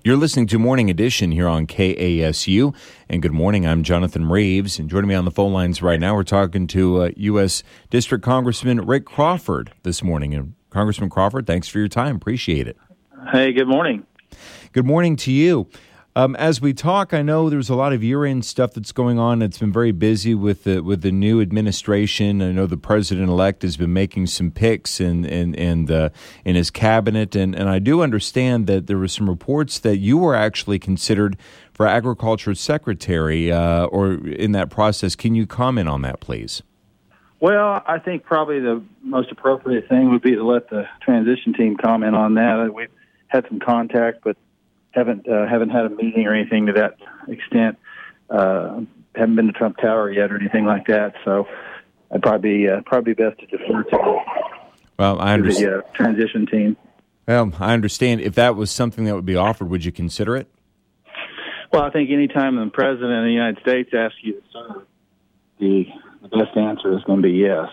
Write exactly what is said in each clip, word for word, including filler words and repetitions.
You're listening to Morning Edition here on K A S U. And good morning, I'm Jonathan Reeves. And joining me on the phone lines right now, we're talking to uh, U S District Congressman Rick Crawford this morning. And Congressman Crawford, thanks for your time. Appreciate it. Hey, good morning. Good morning to you. Um, as we talk, I know there's a lot of year-end stuff that's going on. It's been very busy with the with the new administration. I know the president-elect has been making some picks in in in, uh, in his cabinet, and, and I do understand that there were some reports that you were actually considered for Agriculture Secretary uh, or in that process. Can you comment on that, please? Well, I think probably the most appropriate thing would be to let the transition team comment on that. We've had some contact, but haven't uh, haven't had a meeting or anything to that extent. Uh, haven't been to Trump Tower yet or anything like that. So I'd probably be, uh, probably best to defer to, well, I understand. the uh, transition team. Well, I understand. If that was something that would be offered, would you consider it? Well, I think any time the president of the United States asks you to serve, the, the best answer is going to be yes.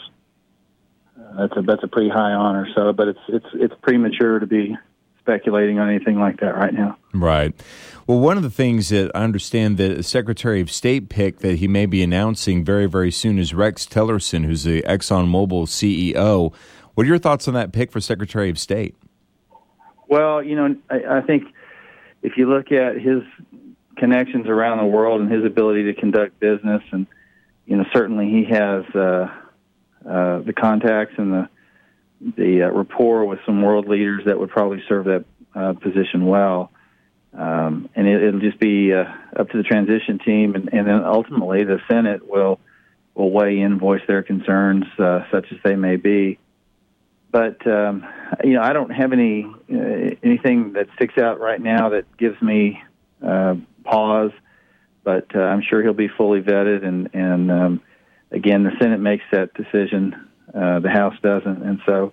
Uh, that's a that's a pretty high honor. So, but it's it's it's premature to be speculating on anything like that right now. Right. Well, one of the things that I understand that the Secretary of State pick that he may be announcing very, very soon is Rex Tillerson, who's the ExxonMobil C E O. What are your thoughts on that pick for Secretary of State? Well, you know, I, I think if you look at his connections around the world and his ability to conduct business, and, you know, certainly he has uh, uh, the contacts and the the uh, rapport with some world leaders that would probably serve that uh, position well. Um, and it, it'll just be uh, up to the transition team, and, and then ultimately the Senate will will weigh in, voice their concerns, uh, such as they may be. But um, you know, I don't have any uh, anything that sticks out right now that gives me uh, pause. But uh, I'm sure he'll be fully vetted, and and um, again, the Senate makes that decision. Uh, the House doesn't, and so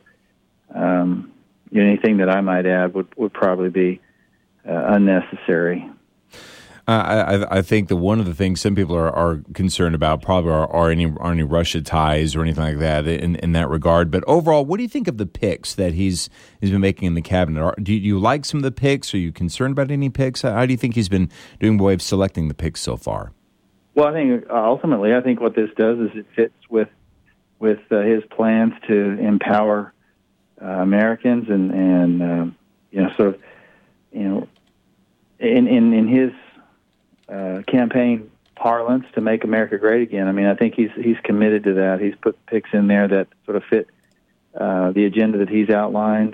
um, you know, anything that I might add would, would probably be uh, unnecessary. Uh, I, I think that one of the things some people are, are concerned about probably are, are any are any Russia ties or anything like that in, in that regard. But overall, what do you think of the picks that he's he's been making in the cabinet? Are, do you like some of the picks? Are you concerned about any picks? How do you think he's been doing by way of selecting the picks so far? Well, I think uh, ultimately, I think what this does is it fits with with uh, his plans to empower uh, Americans and, and uh, you know, sort of, you know, in, in, in his uh, campaign parlance to make America great again. I mean, I think he's he's committed to that. He's put picks in there that sort of fit uh, the agenda that he's outlined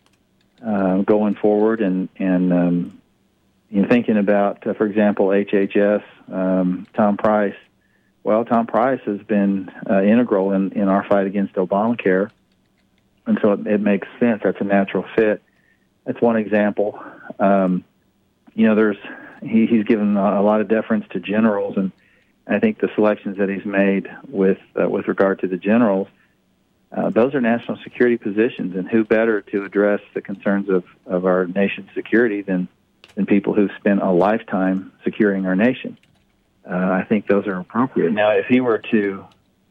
uh, going forward. And, and um, you know, thinking about, uh, for example, H H S, um, Tom Price. Well, Tom Price has been uh, integral in, in our fight against Obamacare, and so it, it makes sense. That's a natural fit. That's one example. Um, you know, there's he, he's given a lot of deference to generals, and I think the selections that he's made with uh, with regard to the generals, uh, those are national security positions, and who better to address the concerns of, of our nation's security than than people who've spent a lifetime securing our nation. Uh, I think those are appropriate. Now, if he were to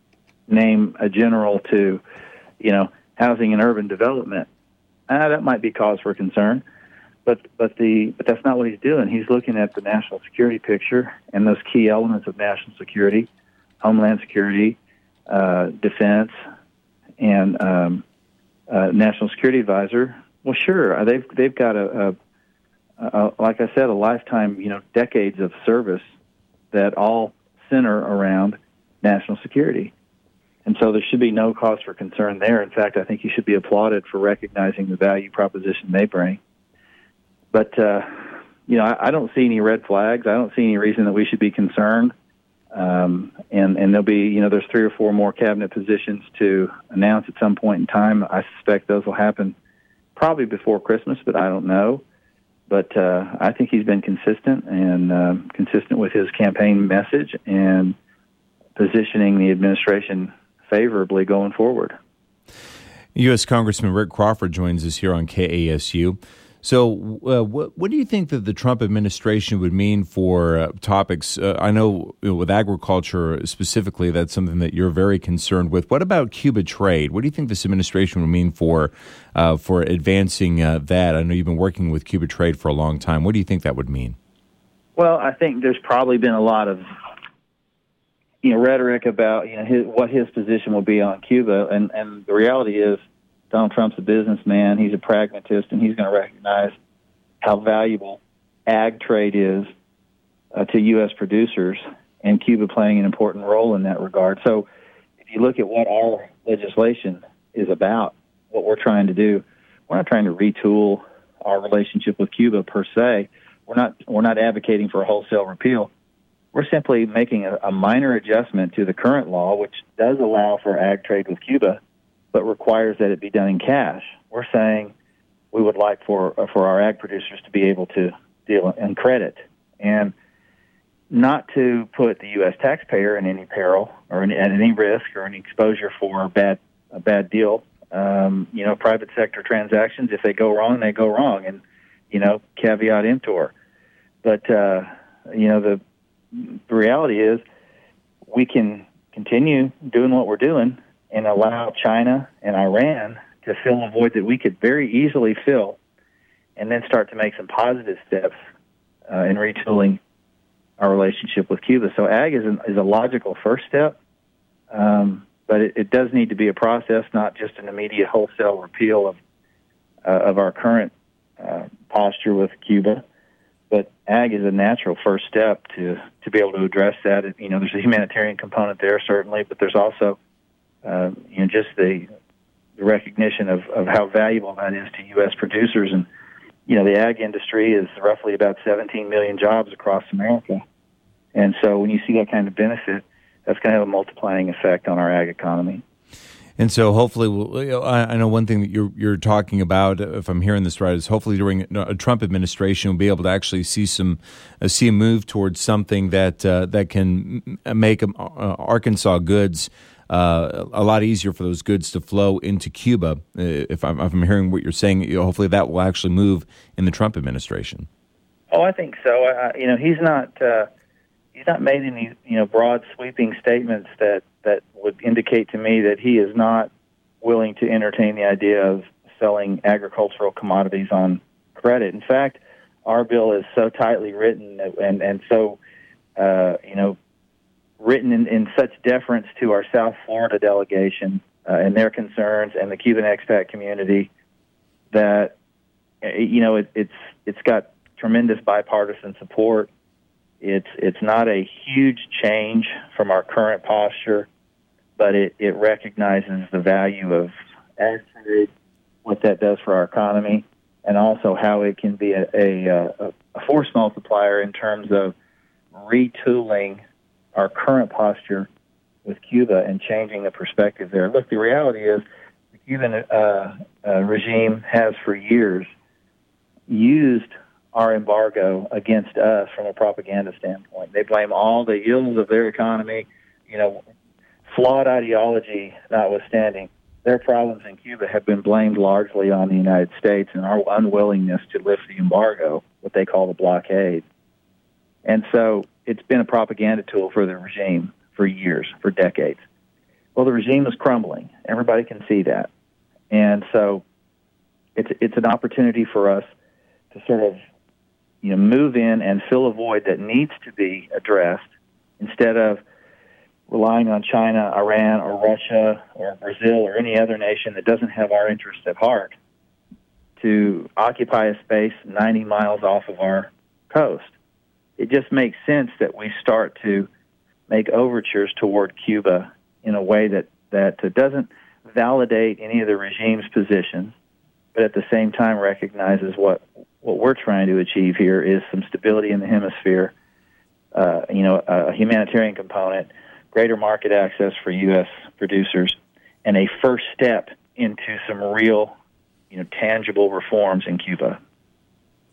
name a general to, you know, housing and urban development, uh, that might be cause for concern. But but the but that's not what he's doing. He's looking at the national security picture and those key elements of national security, homeland security, uh, defense, and um, uh, national security advisor. Well, sure, they've they've got a, a, a like I said, a lifetime, you know, decades of service that all center around national security. And so there should be no cause for concern there. In fact, I think you should be applauded for recognizing the value proposition they bring. But, uh, you know, I, I don't see any red flags. I don't see any reason that we should be concerned. Um, and, and there'll be, you know, there's three or four more cabinet positions to announce at some point in time. I suspect those will happen probably before Christmas, but I don't know. But uh, I think he's been consistent and uh, consistent with his campaign message and positioning the administration favorably going forward. U S Congressman Rick Crawford joins us here on K A S U. So, uh, what what do you think that the Trump administration would mean for uh, topics? Uh, I know, you know with agriculture specifically, that's something that you're very concerned with. What about Cuba trade? What do you think this administration would mean for uh, for advancing uh, that? I know you've been working with Cuba trade for a long time. What do you think that would mean? Well, I think there's probably been a lot of you know rhetoric about you know his, what his position will be on Cuba, and and the reality is, Donald Trump's a businessman, he's a pragmatist, and he's going to recognize how valuable ag trade is uh, to U S producers, and Cuba playing an important role in that regard. So if you look at what our legislation is about, what we're trying to do, we're not trying to retool our relationship with Cuba per se. We're not, we're not advocating for a wholesale repeal. We're simply making a, a minor adjustment to the current law, which does allow for ag trade with Cuba, but requires that it be done in cash. We're saying we would like for for our ag producers to be able to deal in credit, and not to put the U S taxpayer in any peril or in, at any risk or any exposure for a bad a bad deal. Um, you know, private sector transactions, if they go wrong, they go wrong, and you know, caveat emptor. But uh, you know, the the reality is we can continue doing what we're doing and allow China and Iran to fill a void that we could very easily fill, and then start to make some positive steps uh, in retooling our relationship with Cuba. So ag is, an, is a logical first step, um, but it, it does need to be a process, not just an immediate wholesale repeal of uh, of our current uh, posture with Cuba. But ag is a natural first step to, to be able to address that. You know, there's a humanitarian component there, certainly, but there's also Uh, you know, just the, the recognition of, of how valuable that is to U S producers. And, you know, the ag industry is roughly about seventeen million jobs across America. And so when you see that kind of benefit, that's going to have a multiplying effect on our ag economy. And so hopefully, we'll, you know, I, I know one thing that you're, you're talking about, if I'm hearing this right, is hopefully during a Trump administration, we'll be able to actually see some uh, see a move towards something that uh, that can make um, uh, Arkansas goods Uh, a lot easier for those goods to flow into Cuba. Uh, if, I'm, if I'm hearing what you're saying, you know, hopefully that will actually move in the Trump administration. Oh, I think so. I, you know, he's not uh, he's not made any you know broad sweeping statements that, that would indicate to me that he is not willing to entertain the idea of selling agricultural commodities on credit. In fact, our bill is so tightly written and and so uh, you know. written in, in such deference to our South Florida delegation uh, and their concerns and the Cuban expat community that, you know, it, it's it's got tremendous bipartisan support. It's it's not a huge change from our current posture, but it, it recognizes the value of ag trade, what that does for our economy, and also how it can be a, a, a force multiplier in terms of retooling our current posture with Cuba and changing the perspective there. Look, the reality is the Cuban uh, uh, regime has for years used our embargo against us from a propaganda standpoint. They blame all the ills of their economy, you know, flawed ideology notwithstanding. Their problems in Cuba have been blamed largely on the United States and our unwillingness to lift the embargo, what they call the blockade. And so it's been a propaganda tool for the regime for years, for decades. Well, the regime is crumbling. Everybody can see that. And so it's it's an opportunity for us to sort of, you know, move in and fill a void that needs to be addressed instead of relying on China, Iran, or Russia, or Brazil, or any other nation that doesn't have our interests at heart to occupy a space ninety miles off of our coast. It just makes sense that we start to make overtures toward Cuba in a way that, that doesn't validate any of the regime's positions, but at the same time recognizes what, what we're trying to achieve here is some stability in the hemisphere, uh, you know, a humanitarian component, greater market access for U S producers, and a first step into some real, you know, tangible reforms in Cuba.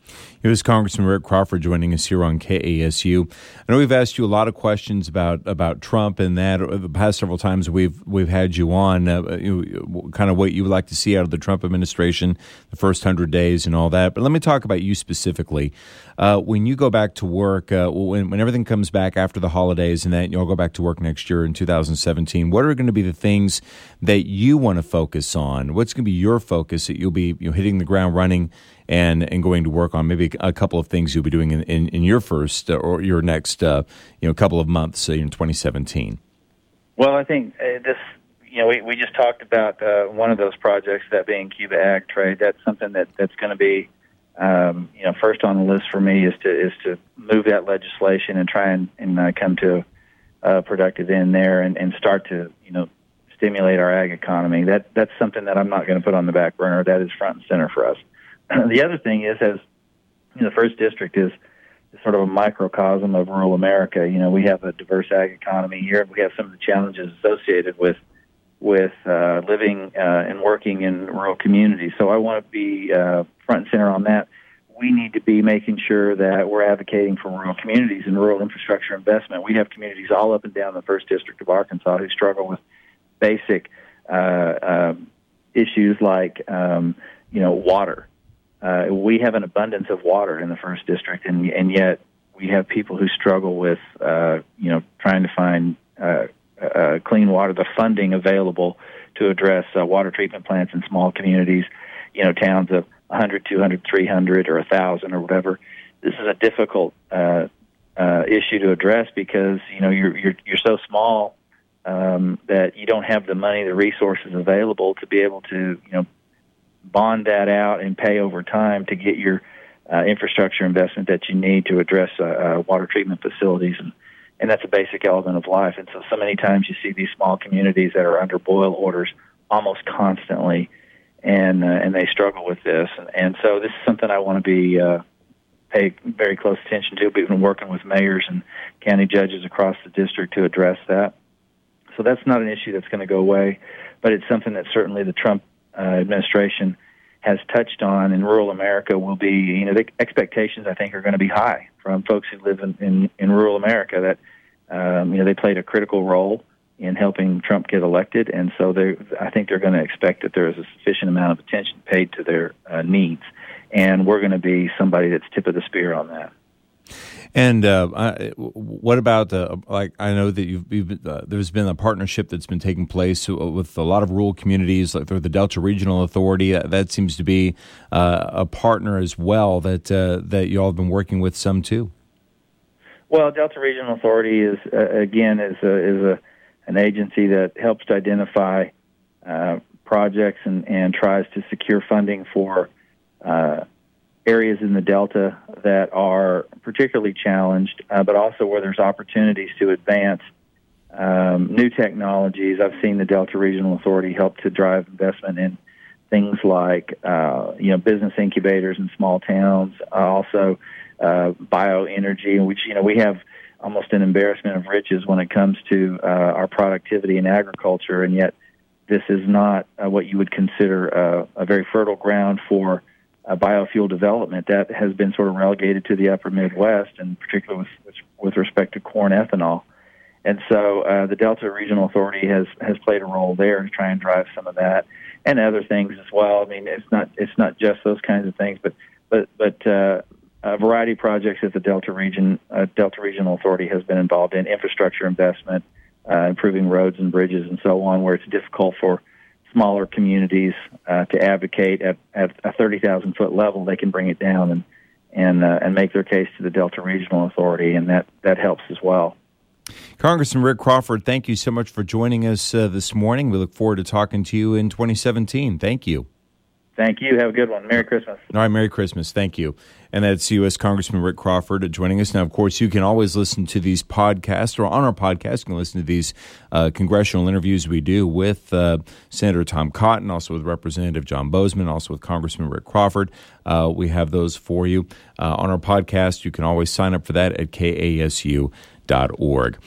U S Congressman Rick Crawford joining us here on K A S U. I know we've asked you a lot of questions about, about Trump and that the past several times we've we've had you on, uh, you, kind of what you would like to see out of the Trump administration, the first hundred days and all that. But let me talk about you specifically. Uh, when you go back to work, uh, when, when everything comes back after the holidays and that you'll go back to work next year in two thousand seventeen, what are going to be the things that you want to focus on? What's going to be your focus that you'll be you know, hitting the ground running and and going to work on? Maybe a couple of things you'll be doing in, in, in your first uh, or your next uh, you know couple of months uh, in twenty seventeen. Well, I think uh, this, you know, we, we just talked about uh, one of those projects, that being Cuba Ag Trade. That's something that, that's going to be, um, you know, first on the list for me is to is to move that legislation and try and, and uh, come to a productive end there and, and start to, you know, stimulate our ag economy. That that's something that I'm not going to put on the back burner. That is front and center for us. The other thing is, as you know, the first district is, is sort of a microcosm of rural America. You know, we have a diverse ag economy here. We have some of the challenges associated with with uh, living uh, and working in rural communities. So I want to be uh, front and center on that. We need to be making sure that we're advocating for rural communities and rural infrastructure investment. We have communities all up and down the first district of Arkansas who struggle with basic uh, uh, issues like, um, you know, water. Uh, we have an abundance of water in the first district, and and yet we have people who struggle with, uh, you know, trying to find uh, uh, clean water, the funding available to address uh, water treatment plants in small communities, you know, towns of one hundred, two hundred, three hundred, or one thousand or whatever. This is a difficult uh, uh, issue to address because, you know, you're you're, you're so small um, that you don't have the money, the resources available to be able to, you know, bond that out and pay over time to get your uh, infrastructure investment that you need to address uh, uh, water treatment facilities. And, and that's a basic element of life. And so, so many times you see these small communities that are under boil orders almost constantly, and uh, and they struggle with this. And, and so this is something I want to be uh, pay very close attention to. We've been working with mayors and county judges across the district to address that. So that's not an issue that's going to go away, but it's something that certainly the Trump Uh, administration has touched on. In rural America will be, you know, the expectations I think are going to be high from folks who live in, in, in rural America that, um, you know, they played a critical role in helping Trump get elected. And so they, I think they're going to expect that there is a sufficient amount of attention paid to their uh, needs. And we're going to be somebody that's tip of the spear on that. And uh, I, what about uh, like I know that you've, you've uh, there's been a partnership that's been taking place with a lot of rural communities, like through the Delta Regional Authority. That, that seems to be uh, a partner as well that uh, that you all have been working with some too. Well, Delta Regional Authority is uh, again is a, is a an agency that helps to identify uh, projects and, and tries to secure funding for Uh, areas in the Delta that are particularly challenged, uh, but also where there's opportunities to advance um, new technologies. I've seen the Delta Regional Authority help to drive investment in things like, uh, you know, business incubators in small towns, uh, also uh, bioenergy, which, you know, we have almost an embarrassment of riches when it comes to uh, our productivity in agriculture, and yet this is not uh, what you would consider uh, a very fertile ground for Uh, biofuel development. That has been sort of relegated to the upper Midwest, and particularly with with respect to corn ethanol. And so uh, the Delta Regional Authority has, has played a role there to try and drive some of that, and other things as well. I mean, it's not it's not just those kinds of things, but but but uh, a variety of projects that the Delta Region uh, Delta Regional Authority has been involved in: infrastructure investment, uh, improving roads and bridges, and so on, where it's difficult for smaller communities uh, to advocate at, at a thirty thousand foot level. They can bring it down and and uh, and make their case to the Delta Regional Authority, and that, that helps as well. Congressman Rick Crawford, thank you so much for joining us uh, this morning. We look forward to talking to you in twenty seventeen. Thank you. Thank you. Have a good one. Merry Christmas. All right, Merry Christmas. Thank you. And that's U S Congressman Rick Crawford joining us. Now, of course, you can always listen to these podcasts, or on our podcast, you can listen to these uh, congressional interviews we do with uh, Senator Tom Cotton, also with Representative John Bozeman, also with Congressman Rick Crawford. Uh, we have those for you uh, on our podcast. You can always sign up for that at K A S U dot org.